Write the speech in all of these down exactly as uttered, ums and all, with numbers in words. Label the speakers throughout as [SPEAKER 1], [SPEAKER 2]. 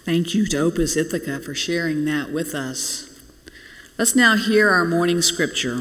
[SPEAKER 1] Thank you to Opus Ithaca for sharing that with us. Let's now hear our morning scripture.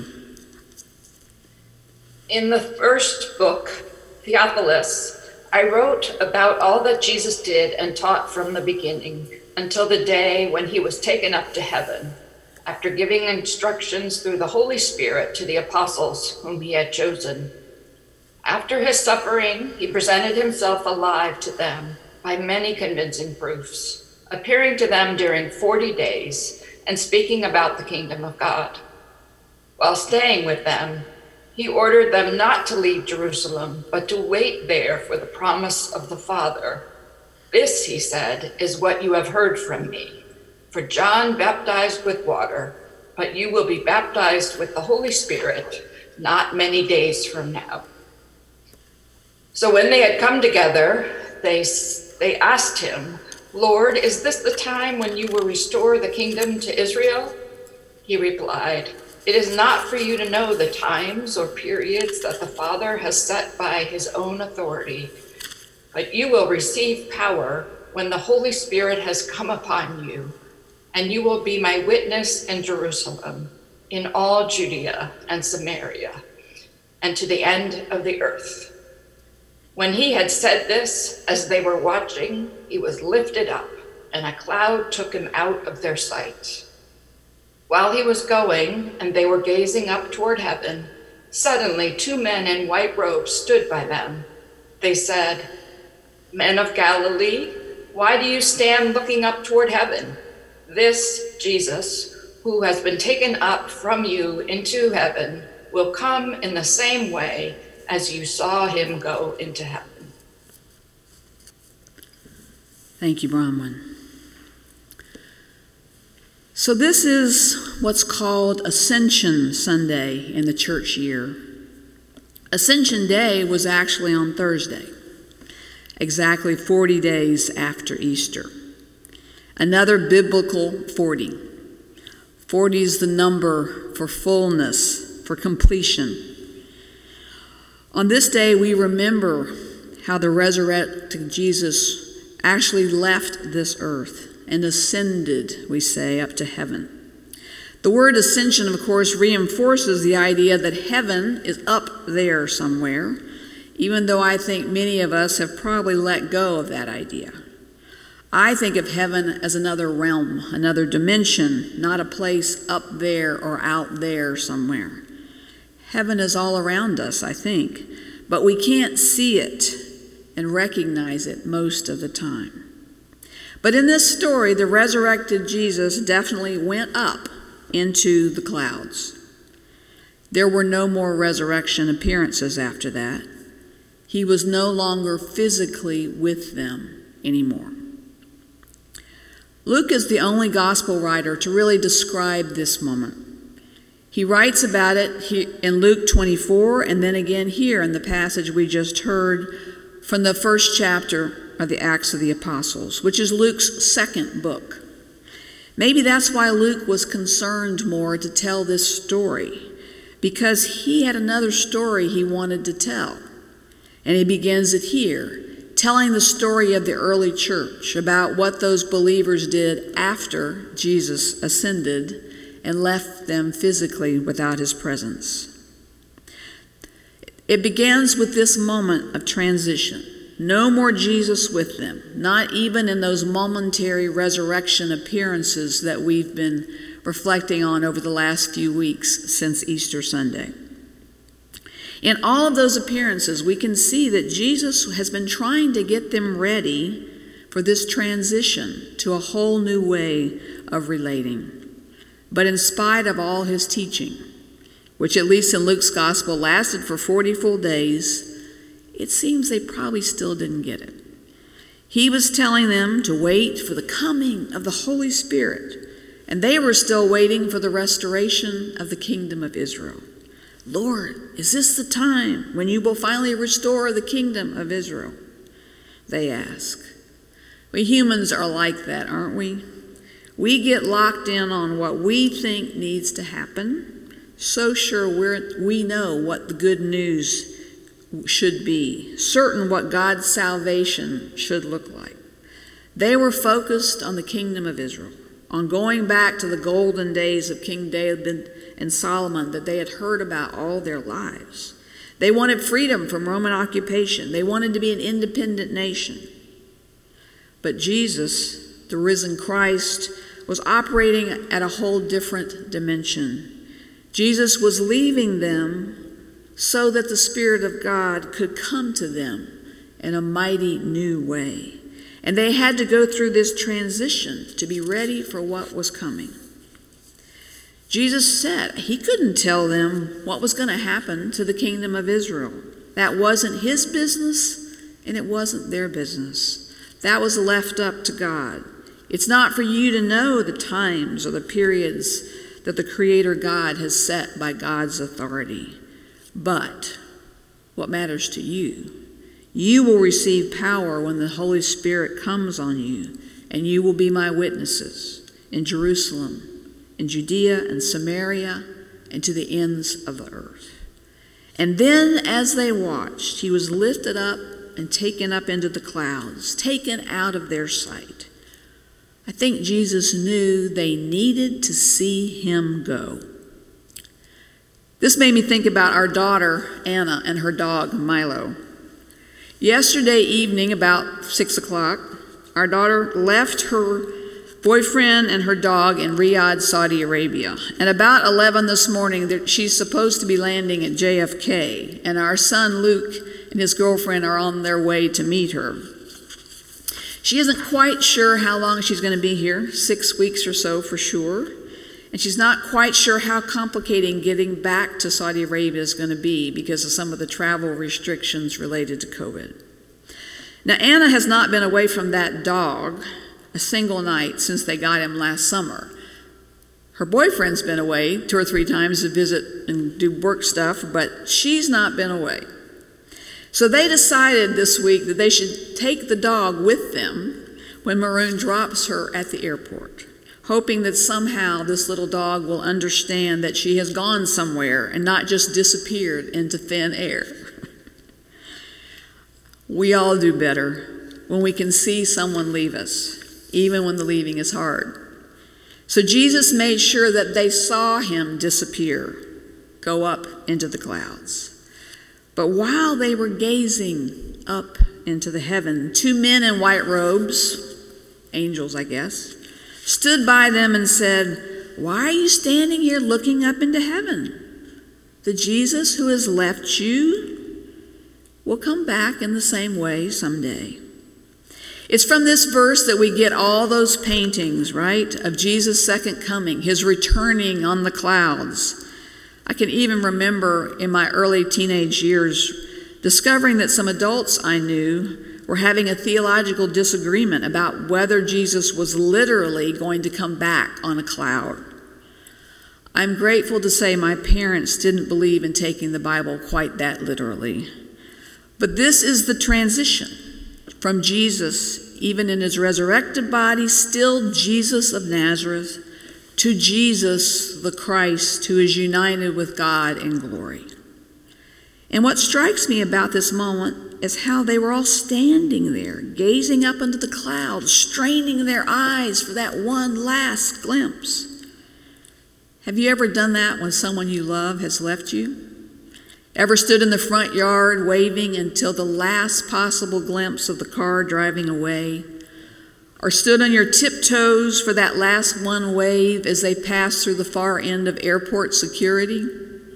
[SPEAKER 2] In the first book, Theophilus, I wrote about all that Jesus did and taught from the beginning until the day when he was taken up to heaven, after giving instructions through the Holy Spirit to the apostles whom he had chosen. After his suffering, he presented himself alive to them by many convincing proofs, appearing to them during forty days and speaking about the kingdom of God. While staying with them, he ordered them not to leave Jerusalem, but to wait there for the promise of the Father. This, he said, is what you have heard from me. For John baptized with water, but you will be baptized with the Holy Spirit not many days from now. So when they had come together, they, they asked him, Lord, is this the time when you will restore the kingdom to Israel? He replied, it is not for you to know the times or periods that the Father has set by his own authority, but you will receive power when the Holy Spirit has come upon you, and you will be my witness in Jerusalem, in all Judea and Samaria, and to the end of the earth. When he had said this, as they were watching, he was lifted up, and a cloud took him out of their sight. While he was going, and they were gazing up toward heaven, suddenly two men in white robes stood by them. They said, Men of Galilee, why do you stand looking up toward heaven? This Jesus, who has been taken up from you into heaven, will come in the same way as you saw him go into heaven.
[SPEAKER 1] Thank you, Bronwyn. So this is what's called Ascension Sunday in the church year. Ascension Day was actually on Thursday, exactly forty days after Easter. Another biblical forty. forty is the number for fullness, for completion. On this day, we remember how the resurrected Jesus actually left this earth and ascended, we say, up to heaven. The word ascension, of course, reinforces the idea that heaven is up there somewhere, even though I think many of us have probably let go of that idea. I think of heaven as another realm, another dimension, not a place up there or out there somewhere. Heaven is all around us, I think, but we can't see it and recognize it most of the time. But in this story, the resurrected Jesus definitely went up into the clouds. There were no more resurrection appearances after that. He was no longer physically with them anymore. Luke is the only gospel writer to really describe this moment. He writes about it in Luke twenty-four, and then again here in the passage we just heard from the first chapter of the Acts of the Apostles, which is Luke's second book. Maybe that's why Luke was concerned more to tell this story, because he had another story he wanted to tell. And he begins it here, telling the story of the early church, about what those believers did after Jesus ascended and left them physically without his presence. It begins with this moment of transition. No more Jesus with them, not even in those momentary resurrection appearances that we've been reflecting on over the last few weeks since Easter Sunday. In all of those appearances, we can see that Jesus has been trying to get them ready for this transition to a whole new way of relating. But in spite of all his teaching, which at least in Luke's gospel lasted for forty full days, it seems they probably still didn't get it. He was telling them to wait for the coming of the Holy Spirit, and they were still waiting for the restoration of the kingdom of Israel. Lord, is this the time when you will finally restore the kingdom of Israel? They ask. We humans are like that, aren't we? We get locked in on what we think needs to happen, so sure we're, we know what the good news should be, certain what God's salvation should look like. They were focused on the kingdom of Israel, on going back to the golden days of King David and Solomon that they had heard about all their lives. They wanted freedom from Roman occupation. They wanted to be an independent nation. But Jesus, the risen Christ, was operating at a whole different dimension. Jesus was leaving them so that the Spirit of God could come to them in a mighty new way. And they had to go through this transition to be ready for what was coming. Jesus said he couldn't tell them what was going to happen to the kingdom of Israel. That wasn't his business, and it wasn't their business. That was left up to God. It's not for you to know the times or the periods that the Creator God has set by God's authority. But what matters to you, you will receive power when the Holy Spirit comes on you, and you will be my witnesses in Jerusalem, in Judea and Samaria, and to the ends of the earth. And then as they watched, he was lifted up and taken up into the clouds, taken out of their sight. I think Jesus knew they needed to see him go. This made me think about our daughter, Anna, and her dog, Milo. Yesterday evening, about six o'clock, our daughter left her boyfriend and her dog in Riyadh, Saudi Arabia. And about eleven this morning, she's supposed to be landing at J F K, and our son Luke and his girlfriend are on their way to meet her. She isn't quite sure how long she's going to be here, six weeks or so for sure. And she's not quite sure how complicating getting back to Saudi Arabia is going to be because of some of the travel restrictions related to COVID. Now, Anna has not been away from that dog a single night since they got him last summer. Her boyfriend's been away two or three times to visit and do work stuff, but she's not been away. So they decided this week that they should take the dog with them when Maroon drops her at the airport, hoping that somehow this little dog will understand that she has gone somewhere and not just disappeared into thin air. We all do better when we can see someone leave us, even when the leaving is hard. So Jesus made sure that they saw him disappear, go up into the clouds. But while they were gazing up into the heaven, two men in white robes, angels I guess, stood by them and said, "Why are you standing here looking up into heaven? The Jesus who has left you will come back in the same way someday." It's from this verse that we get all those paintings, right, of Jesus' second coming, his returning on the clouds. I can even remember in my early teenage years discovering that some adults I knew were having a theological disagreement about whether Jesus was literally going to come back on a cloud. I'm grateful to say my parents didn't believe in taking the Bible quite that literally. But this is the transition from Jesus, even in his resurrected body, still Jesus of Nazareth, to Jesus the Christ, who is united with God in glory. And what strikes me about this moment is how they were all standing there, gazing up into the clouds, straining their eyes for that one last glimpse. Have you ever done that when someone you love has left you? Ever stood in the front yard waving until the last possible glimpse of the car driving away? Or stood on your tiptoes for that last one wave as they passed through the far end of airport security?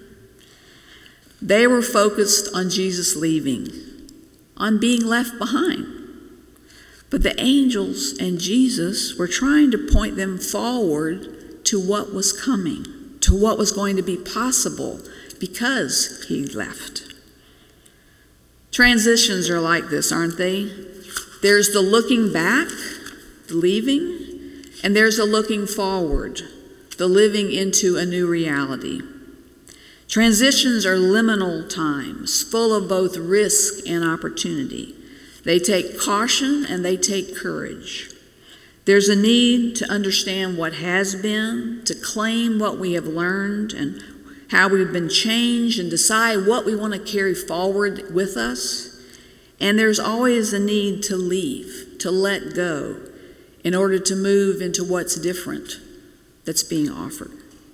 [SPEAKER 1] They were focused on Jesus leaving, on being left behind. But the angels and Jesus were trying to point them forward to what was coming, to what was going to be possible because he left. Transitions are like this, aren't they? There's the looking back, the leaving, and there's the looking forward, the living into a new reality. Transitions are liminal times, full of both risk and opportunity. They take caution and they take courage. There's a need to understand what has been, to claim what we have learned and how we've been changed, and decide what we want to carry forward with us. And there's always a need to leave, to let go, in order to move into what's different that's being offered.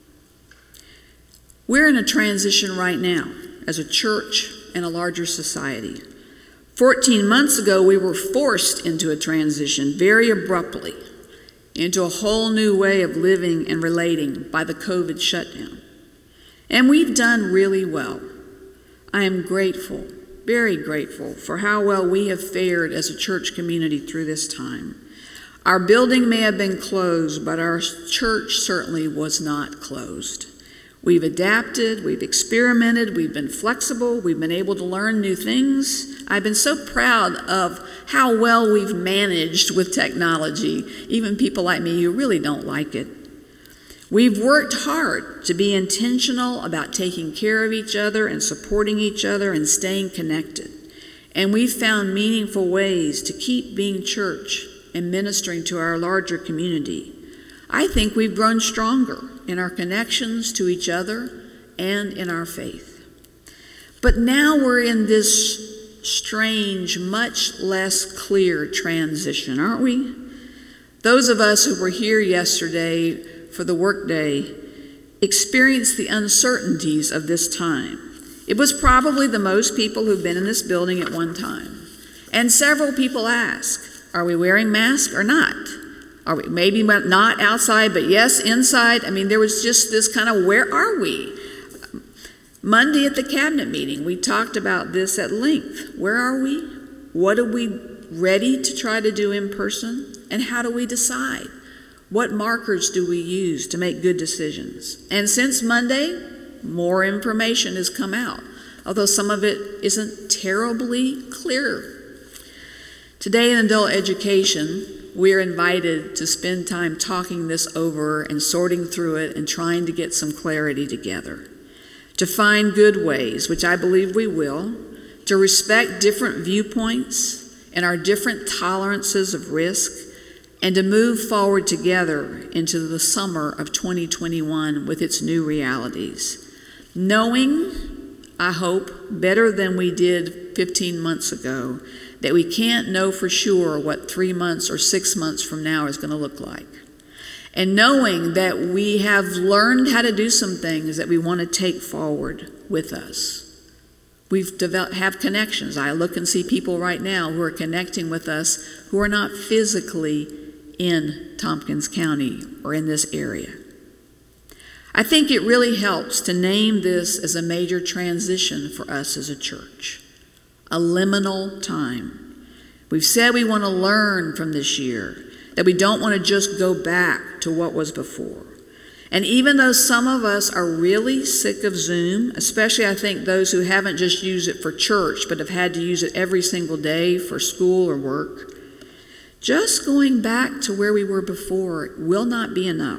[SPEAKER 1] We're in a transition right now as a church and a larger society. Fourteen months ago, we were forced into a transition very abruptly into a whole new way of living and relating by the COVID shutdown. And we've done really well. I am grateful, very grateful, for how well we have fared as a church community through this time. Our building may have been closed, but our church certainly was not closed. We've adapted, we've experimented, we've been flexible, we've been able to learn new things. I've been so proud of how well we've managed with technology, even people like me who really don't like it. We've worked hard to be intentional about taking care of each other and supporting each other and staying connected. And we've found meaningful ways to keep being church and ministering to our larger community. I think we've grown stronger in our connections to each other and in our faith. But now we're in this strange, much less clear transition, aren't we? Those of us who were here yesterday for the workday experienced the uncertainties of this time. It was probably the most people who've been in this building at one time. And several people ask, are we wearing masks or not? Are we maybe not outside, but yes, inside? I mean, there was just this kind of, where are we? Monday at the cabinet meeting, we talked about this at length. Where are we? What are we ready to try to do in person? And how do we decide? What markers do we use to make good decisions? And since Monday, more information has come out, although some of it isn't terribly clear. Today in adult education, we're invited to spend time talking this over and sorting through it and trying to get some clarity together. To find good ways, which I believe we will, to respect different viewpoints and our different tolerances of risk, and to move forward together into the summer of twenty twenty-one with its new realities. Knowing, I hope, better than we did fifteen months ago, that we can't know for sure what three months or six months from now is going to look like. And knowing that we have learned how to do some things that we want to take forward with us. We've developed, have connections. I look and see people right now who are connecting with us who are not physically in Tompkins County or in this area. I think it really helps to name this as a major transition for us as a church. A liminal time. We've said we want to learn from this year, that we don't want to just go back to what was before. And even though some of us are really sick of Zoom, especially I think those who haven't just used it for church, but have had to use it every single day for school or work, just going back to where we were before will not be enough.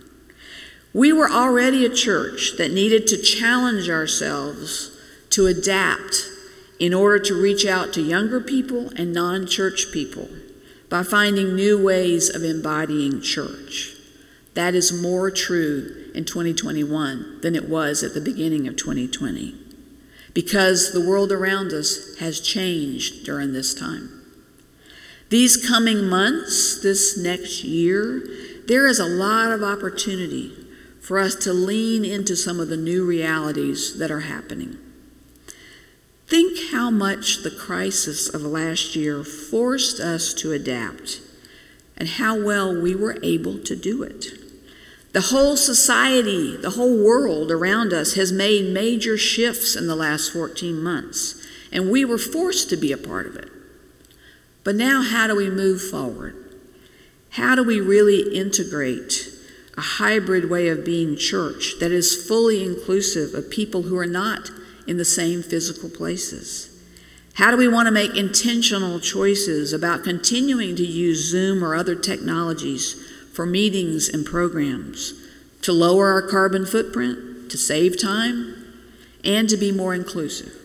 [SPEAKER 1] We were already a church that needed to challenge ourselves to adapt in order to reach out to younger people and non-church people by finding new ways of embodying church. That is more true in twenty twenty-one than it was at the beginning of twenty twenty, because the world around us has changed during this time. These coming months, this next year, there is a lot of opportunity for us to lean into some of the new realities that are happening. Think how much the crisis of last year forced us to adapt and how well we were able to do it. The whole society, the whole world around us has made major shifts in the last fourteen months, and we were forced to be a part of it. But now how do we move forward? How do we really integrate a hybrid way of being church that is fully inclusive of people who are not in the same physical places? How do we want to make intentional choices about continuing to use Zoom or other technologies for meetings and programs, to lower our carbon footprint, to save time, and to be more inclusive?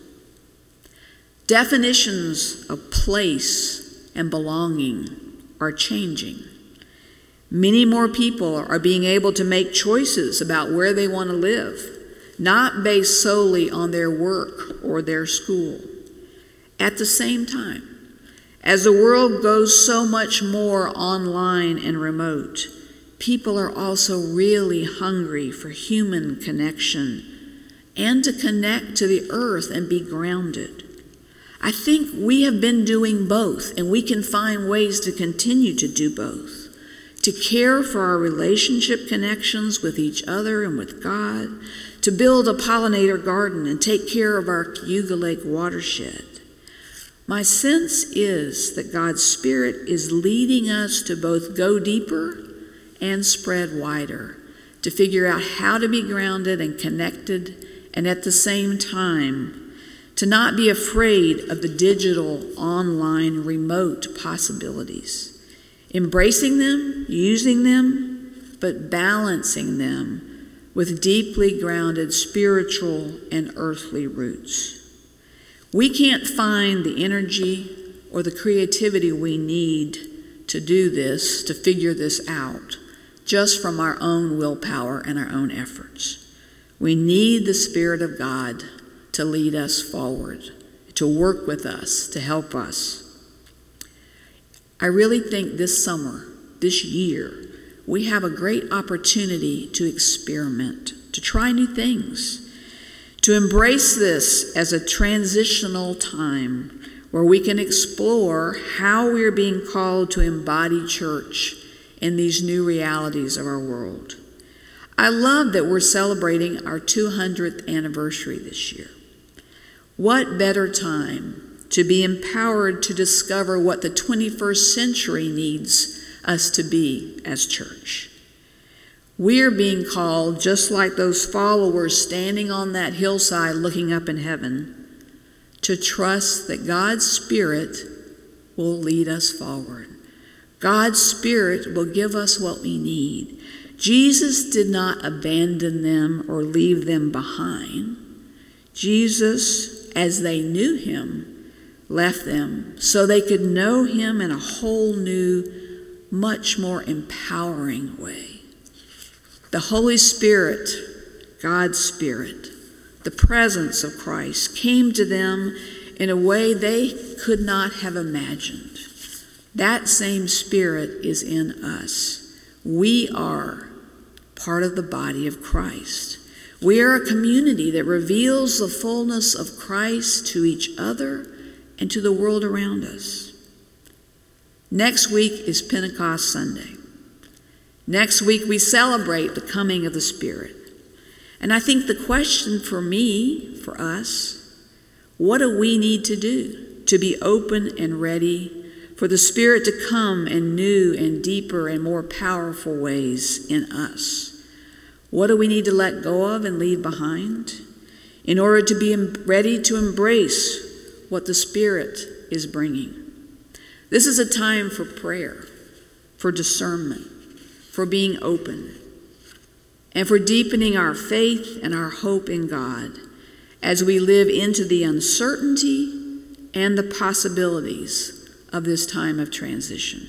[SPEAKER 1] Definitions of place and belonging are changing. Many more people are being able to make choices about where they want to live, not based solely on their work or their school. At the same time, As the world goes so much more online and remote, people are also really hungry for human connection and to connect to the earth and be grounded. I think we have been doing both, and we can find ways to continue to do both, to care for our relationship connections with each other and with God, to build a pollinator garden and take care of our Cayuga Lake watershed. My sense is that God's Spirit is leading us to both go deeper and spread wider, to figure out how to be grounded and connected, and at the same time, to not be afraid of the digital, online, remote possibilities, embracing them, using them, but balancing them with deeply grounded spiritual and earthly roots. We can't find the energy or the creativity we need to do this, to figure this out, just from our own willpower and our own efforts. We need the Spirit of God to lead us forward, to work with us, to help us. I really think this summer, this year, we have a great opportunity to experiment, to try new things, to embrace this as a transitional time where we can explore how we're being called to embody church in these new realities of our world. I love that we're celebrating our two hundredth anniversary this year. What better time to be empowered to discover what the twenty-first century needs us to be as church. We're being called, just like those followers standing on that hillside looking up in heaven, to trust that God's Spirit will lead us forward. God's Spirit will give us what we need. Jesus did not abandon them or leave them behind. Jesus, as they knew him, left them so they could know him in a whole new, much more empowering way. The Holy Spirit, God's Spirit, the presence of Christ came to them in a way they could not have imagined. That same Spirit is in us. We are part of the body of Christ. We are a community that reveals the fullness of Christ to each other and to the world around us. Next week is Pentecost Sunday. Next week we celebrate the coming of the Spirit. And I think the question for me, for us, what do we need to do to be open and ready for the Spirit to come in new and deeper and more powerful ways in us? What do we need to let go of and leave behind in order to be ready to embrace what the Spirit is bringing? This is a time for prayer, for discernment, for being open, and for deepening our faith and our hope in God as we live into the uncertainty and the possibilities of this time of transition.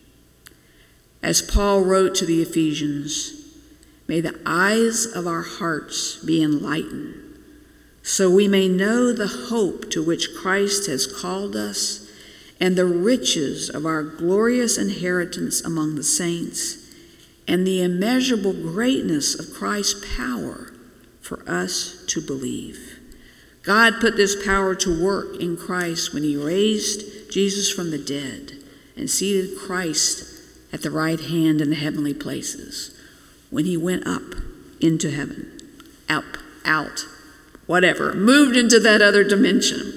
[SPEAKER 1] As Paul wrote to the Ephesians, may the eyes of our hearts be enlightened, so we may know the hope to which Christ has called us and the riches of our glorious inheritance among the saints, and the immeasurable greatness of Christ's power for us to believe. God put this power to work in Christ when he raised Jesus from the dead and seated Christ at the right hand in the heavenly places, when he went up into heaven, up, out, whatever, moved into that other dimension.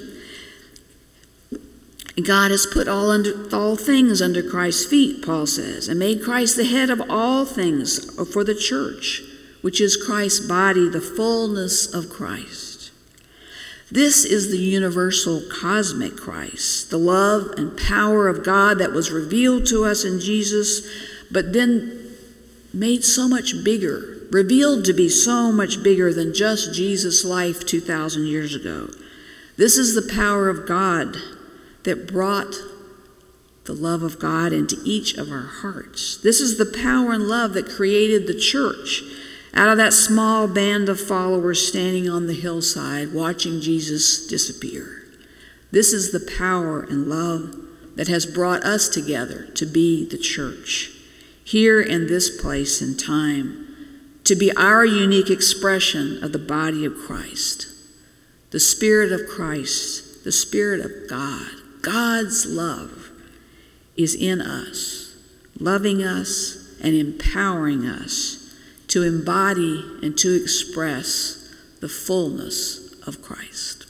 [SPEAKER 1] God has put all under all things under Christ's feet, Paul says, and made Christ the head of all things for the church, which is Christ's body, the fullness of Christ. This is the universal cosmic Christ, the love and power of God that was revealed to us in Jesus, but then made so much bigger, revealed to be so much bigger than just Jesus' life two thousand years ago. This is the power of God that brought the love of God into each of our hearts. This is the power and love that created the church out of that small band of followers standing on the hillside watching Jesus disappear. This is the power and love that has brought us together to be the church, here in this place and time, to be our unique expression of the body of Christ. The Spirit of Christ, the Spirit of God, God's love is in us, loving us and empowering us to embody and to express the fullness of Christ.